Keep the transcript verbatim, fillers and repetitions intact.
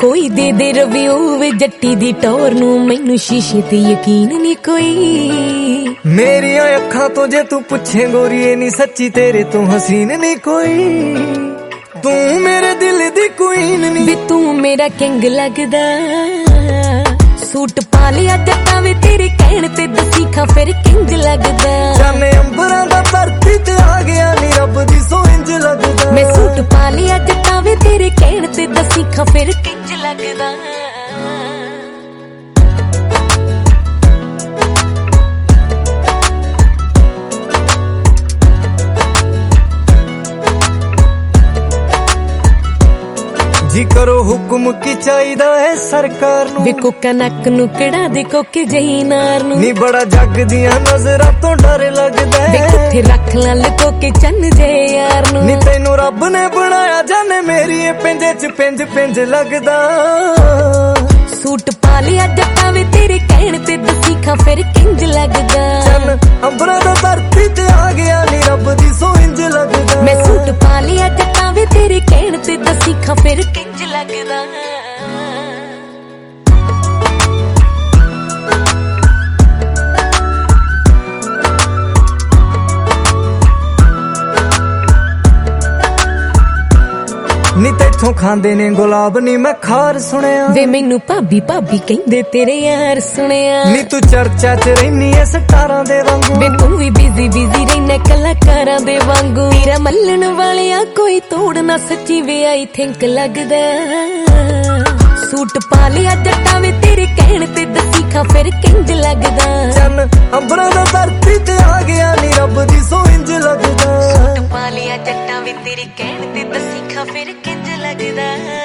कोई दे दे रिव्यू वे जट्टी दी टोर नू मैनू शीशे ते यकीन नहीं कोई। मेरी अखां तो जे तू पुछे गोरीए नी सच्ची तेरे तो हसीन नहीं कोई। तू मेरे दिल दी क्वीन नी वे तू मेरा किंग लगदा। सूट पा लिया जट्टा वे तेरे कहण ते दसी खा फिर किंग लगदा। जाने अंबरां दा धरती ते आ गया नी रब दी सो इंज लगदा। मैं सूट पा लिया जट्टा वे तेरे कहण ते दसी खा फिर किंग लगदा। जी करो हुक्म की चाहिदा है सरकार नू। वे कोका नक नू कड़ा दे कोके जही नार नू। नी बड़ा जग दियां नजरां तो डर लगदा है। वे किथे रख ला लको के चन्न जे यार नू। नी तैनू रब ने बनाया जाने मेरी पिंजे च पिंज पिंज लगदा। सूट पा लिया जट्टा वे तेरे कहण ते दसी खा फिर किंज लगदा। चन अंबरां दा धरती ते आ गया नी रब दी सो इंज लगदा। मैं सूट पा लिया जट्टा वे तेरे कहण ते दसी खा फिर किंज लगदा। नी तैथों खांदे ने गुलाब नी मैं खार सुनिया। वे मैनू भाभी भाभी कहंदे तेरे यार सुनिया। नी तू चर्चा च रहनी है स्टारां दे वांगू। वे तू भी बिजी बिजी रहना कलाकारां दे वांगू। तेरा मल्लण वालिया कोई तोड़ ना सच्ची वे आई थिंक लगदा। सूट पा लिया जट्टा वे तेरे कहण ते दसी खा फिर किंज लगदा। चन अंबरां दा धरती ते आ गया नी रब दी सो इंज लगदा। सूट पा लिया जट्टा वे तेरे कहण ते दसी खा फिर किंज लगदा।